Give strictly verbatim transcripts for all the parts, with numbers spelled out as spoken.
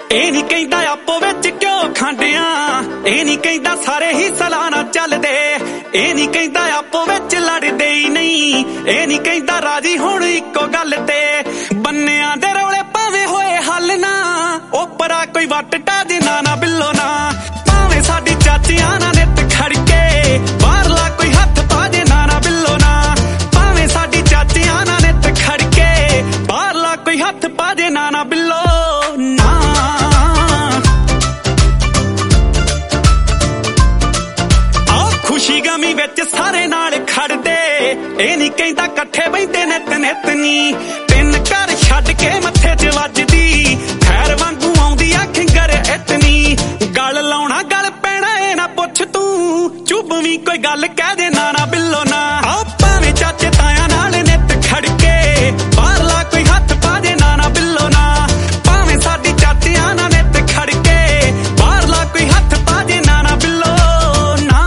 ਇਹ ਨਹੀਂ ਕਹਿੰਦਾ ਆਪੋ ਵਿੱਚ ਕਿਉਂ ਖਾਂਡਿਆਂ, ਇਹ ਨਹੀਂ ਕਹਿੰਦਾ ਸਾਰੇ ਹੀ ਸਲਾਨਾ ਚੱਲਦੇ, ਇਹ ਨਹੀਂ ਕਹਿੰਦਾ ਆਪੋ ਵਿੱਚ ਲੜਦੇ ਹੀ ਨਹੀਂ, ਇਹ ਨਹੀਂ ਕਹਿੰਦਾ ਰਾਜੀ ਹੁਣ ਇੱਕੋ ਗੱਲ ਤੇ। ਬੰਨਿਆਂ ਦੇ ਰੌਲੇ ਭਾਵੇਂ ਹੋਏ ਹੱਲ ਨਾ, ਓਪਰਾ ਕੋਈ ਵੱਟ ਟਾ ਦੇ ਨਾ ਨਾ ਬਿੱਲੋ ਨਾ, ਭਾਵੇਂ ਸਾਡੀ ਚਾਚੀਆਂ ਨਾ ਨਿੱਤ ਖੜਕੇ ਬਾਹਰਲਾ ਕੋਈ ਹੱਥ ਪਾ ਦੇ ਨਾ ਨਾ ਬਿੱਲੋ ਨਾ, ਭਾਵੇਂ ਸਾਡੀ ਚਾਚੀਆਂ ਨਾ ਨਿੱਤ ਖੜਕੇ ਬਾਹਰਲਾ ਕੋਈ ਹੱਥ ਪਾ ਦੇ ਨਾ ਨਾ ਬਿੱਲੋ ਨਾ। ਆਹ ਖੁਸ਼ੀ ਗਮੀ ਵਿੱਚ ਸਾਰੇ ਨਾਲ ਖੜਦੇ, ਇਹ ਨਹੀਂ ਕਹਿੰਦਾ ਇਕੱਠੇ ਬੈਠੇ ਨਿੱਤ ਨਿੱਤ ਨੀ, ਤਿੰਨ ਘਰ ਛੱਡ ਕੇ ਮੱਥੇ 'ਚ ਵੱਜਦੀ ਖੈਰ ਵਾਂਗੂ ਆਉਂਦੀ ਆ ਖਿੰਗਰ ਇਤਨੀ, ਗਲ ਲਾਉਣਾ ਗਲ ਪੈਣਾ ਇਹ ਨਾ ਪੁੱਛ ਤੂੰ, ਚੁੱਭ ਵੀ ਕੋਈ ਗੱਲ ਕਹਿ ਦੇ ਨਾ ਨਾ ਬਿੱਲੋ ਨਾ। ਆਹ ਭਾਵੇਂ ਚਾਚੇ ਤਾਇਆ ਨਾਲ ਨਿੱਤ ਖੜਕੇ ਬਾਹਰਲਾ ਕੋਈ ਹੱਥ ਪਾ ਦੇ ਨਾ ਨਾ ਬਿੱਲੋ ਨਾ, ਭਾਵੇਂ ਸਾਡੀ ਚਾਚੀਆਂ ਨਾਲ ਨਿੱਤ ਖੜਕੇ ਬਾਹਰਲਾ ਕੋਈ ਹੱਥ ਪਾ ਦੇ ਨਾ ਨਾ ਬਿੱਲੋ ਨਾ।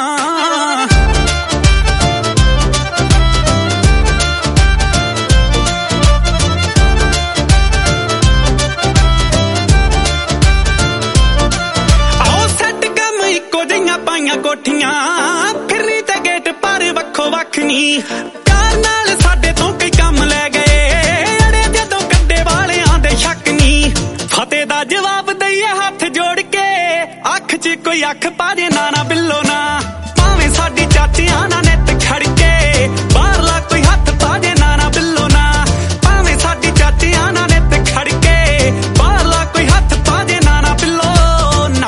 ਆਓ ਸੈੱਟ ਕੰਮ ਇੱਕੋ ਜਿਹੀਆਂ ਪਾਈਆਂ ਕੋਠੀਆਂ, ਫਿਰਨੀ ਤੇ ਗੇਟ ਪਰ ਵੱਖੋ ਵੱਖ ਨੀ, ਪਿਆਰ ਨਾਲ ਸਾਡੇ ਤੋਂ ਕਈ ਕੰਮ ਲੈ ਗਏ ਅੜੇ ਜਦੋਂ ਕੱਡੇ ਵਾਲਿਆਂ ਦੇ ਸ਼ੱਕ ਨੀ, ਫਤਿਹ ਦਾ ਜਵਾਬ ਦਈਏ ਹੱਥ ਜੋੜ ਕੇ ਅੱਖ 'ਚ ਕੋਈ ਅੱਖ ਪਾ ਦੇ ਨਾ ਨਾ ਬਿੱਲੋ ਨਾ, ਭਾਵੇਂ ਸਾਡੀ ਚਾਚੀਆਂ ਨਾਲ ਨਿੱਤ ਖੜਕੇ ਬਾਹਰਲਾ ਕੋਈ ਹੱਥ ਪਾ ਦੇ ਨਾ ਨਾ ਬਿੱਲੋ ਨਾ, ਭਾਵੇਂ ਸਾਡੀ ਚਾਚੀਆਂ ਨਾਲ ਨਿੱਤ ਖੜਕੇ ਬਾਹਰਲਾ ਕੋਈ ਹੱਥ ਪਾ ਦੇ ਨਾ ਨਾ ਬਿੱਲੋ ਨਾ।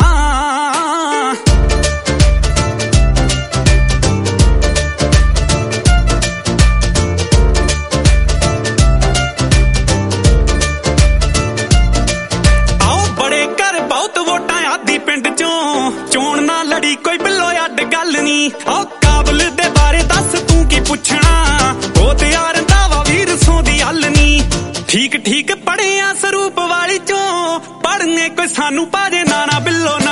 ਆਓ ਬੜੇ ਘਰ ਬਹੁਤ ਵੋਟਾਂ ਆਦੀ ਪਿੰਡ ਚੋਂ, ਚੋਣ ਨਾ ਲੜੀ ਕੋਈ ਬਿੱਲੋ ਅੱਡ ਗੱਲ ਨੀ, ਆਓ ਕਾਬਲ ਦੇ ਬਾਰੇ ਦੱਸ ਤੂੰ ਕੀ ਪੁੱਛਣਾ, ਉਹ ਤੇ ਯਾਰ ਦਾਵਾ ਵੀਰ ਸੋਂ ਦੀ ਹੱਲ ਨੀ, ਠੀਕ ਠੀਕ ਪੜਿਆ ਸਰੂਪ ਵਾਲੀ ਚੋਂ, ਪੜਨੇ ਕੋਈ ਸਾਨੂੰ ਪਾ ਦੇ ਨਾ ਨਾ ਬਿੱਲੋ